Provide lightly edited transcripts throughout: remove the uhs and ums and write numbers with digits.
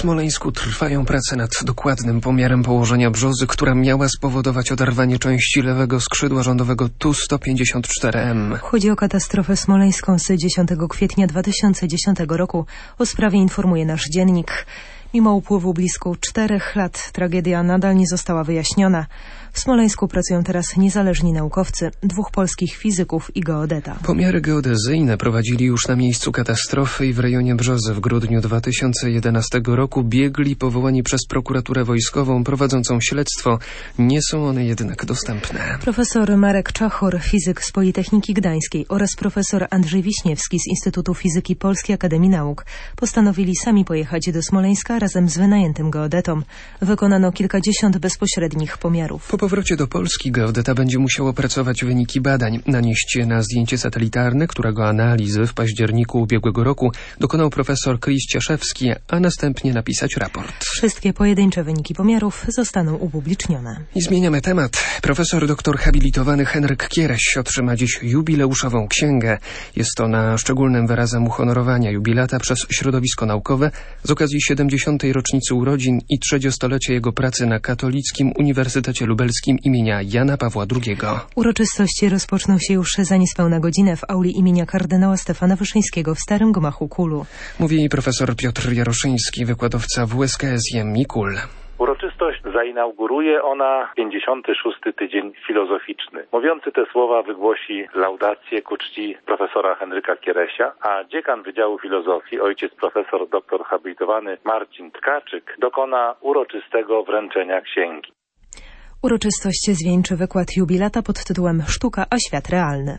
Smoleńsku trwają prace nad dokładnym pomiarem położenia brzozy, która miała spowodować oderwanie części lewego skrzydła rządowego Tu-154M. Chodzi o katastrofę smoleńską z 10 kwietnia 2010 roku. O sprawie informuje nasz dziennik. Mimo upływu blisko 4 lat tragedia nadal nie została wyjaśniona. W Smoleńsku pracują teraz niezależni naukowcy, 2 polskich fizyków i geodeta. Pomiary geodezyjne prowadzili już na miejscu katastrofy i w rejonie Brzozy w grudniu 2011 roku. Biegli powołani przez prokuraturę wojskową prowadzącą śledztwo. Nie są one jednak dostępne. Profesor Marek Czachor, fizyk z Politechniki Gdańskiej oraz profesor Andrzej Wiśniewski z Instytutu Fizyki Polskiej Akademii Nauk postanowili sami pojechać do Smoleńska razem z wynajętym geodetą. Wykonano kilkadziesiąt bezpośrednich pomiarów. Po powrocie do Polski geodeta będzie musiał opracować wyniki badań, nanieść je na zdjęcie satelitarne, którego analizy w październiku ubiegłego roku dokonał profesor Chris Cieszewski, a następnie napisać raport. Wszystkie pojedyncze wyniki pomiarów zostaną upublicznione. I zmieniamy temat. Profesor doktor habilitowany Henryk Kiereś otrzyma dziś jubileuszową księgę. Jest ona szczególnym wyrazem uhonorowania jubilata przez środowisko naukowe z okazji 70. rocznicy urodzin i 30-lecia jego pracy na Katolickim Uniwersytecie Lubelskim imienia Jana Pawła II. Uroczystości rozpoczną się już za niespełna godzinę w auli imienia kardynała Stefana Wyszyńskiego w Starym Gmachu KUL-u. Mówi profesor Piotr Jaroszyński, wykładowca WSKSM KUL. Uroczystość zainauguruje ona 56. tydzień filozoficzny. Mówiący te słowa wygłosi laudację ku czci profesora Henryka Kieresia, a dziekan Wydziału Filozofii, ojciec profesor dr habilitowany Marcin Tkaczyk, dokona uroczystego wręczenia księgi. Uroczystość zwieńczy wykład jubilata pod tytułem Sztuka a świat realny.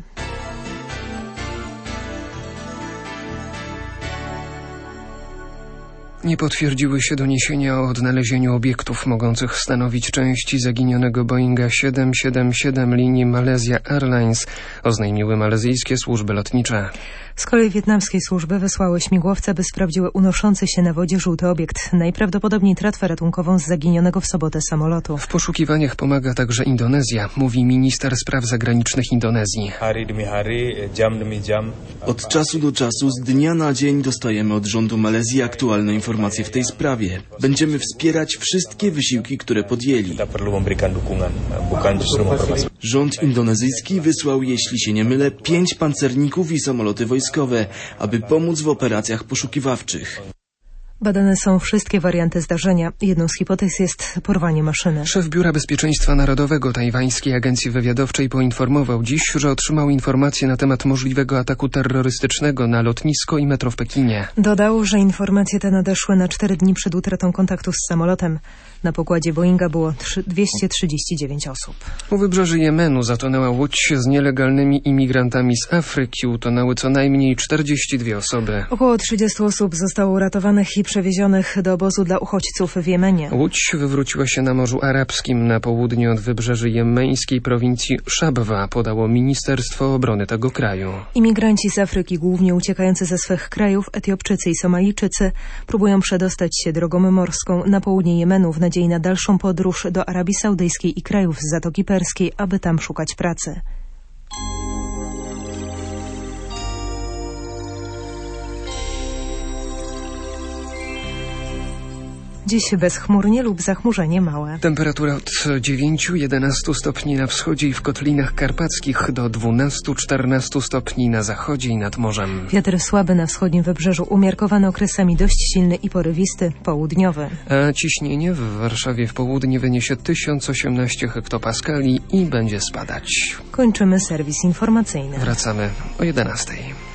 Nie potwierdziły się doniesienia o odnalezieniu obiektów mogących stanowić części zaginionego Boeinga 777 linii Malaysia Airlines, oznajmiły malezyjskie służby lotnicze. Z kolei wietnamskie służby wysłały śmigłowce, by sprawdziły unoszący się na wodzie żółty obiekt, najprawdopodobniej tratwę ratunkową z zaginionego w sobotę samolotu. W poszukiwaniach pomaga także Indonezja, mówi minister spraw zagranicznych Indonezji. Od czasu do czasu, z dnia na dzień dostajemy od rządu Malezji aktualne informacje w tej sprawie. Będziemy wspierać wszystkie wysiłki, które podjęli. Rząd indonezyjski wysłał, jeśli się nie mylę, 5 pancerników i samoloty wojskowe, aby pomóc w operacjach poszukiwawczych. Badane są wszystkie warianty zdarzenia. Jedną z hipotez jest porwanie maszyny. Szef Biura Bezpieczeństwa Narodowego Tajwańskiej Agencji Wywiadowczej poinformował dziś, że otrzymał informacje na temat możliwego ataku terrorystycznego na lotnisko i metro w Pekinie. Dodał, że informacje te nadeszły na 4 dni przed utratą kontaktu z samolotem. Na pokładzie Boeinga było 239 osób. U wybrzeży Jemenu zatonęła łódź z nielegalnymi imigrantami z Afryki. Utonęły co najmniej 42 osoby. Około 30 osób zostało uratowanych i przewiezionych do obozu dla uchodźców w Jemenie. Łódź wywróciła się na Morzu Arabskim na południe od wybrzeży jemeńskiej prowincji Szabwa, podało Ministerstwo Obrony tego kraju. Imigranci z Afryki, głównie uciekający ze swych krajów, Etiopczycy i Somalijczycy, próbują przedostać się drogą morską na południe Jemenu w nadziei na dalszą podróż do Arabii Saudyjskiej i krajów z Zatoki Perskiej, aby tam szukać pracy. Dziś bezchmurnie lub zachmurzenie małe. Temperatura od 9-11 stopni na wschodzie i w Kotlinach Karpackich do 12-14 stopni na zachodzie i nad morzem. Wiatr słaby na wschodnim wybrzeżu, umiarkowany okresami dość silny i porywisty, południowy. A ciśnienie w Warszawie w południe wyniesie 1018 hektopaskali i będzie spadać. Kończymy serwis informacyjny. Wracamy o 11.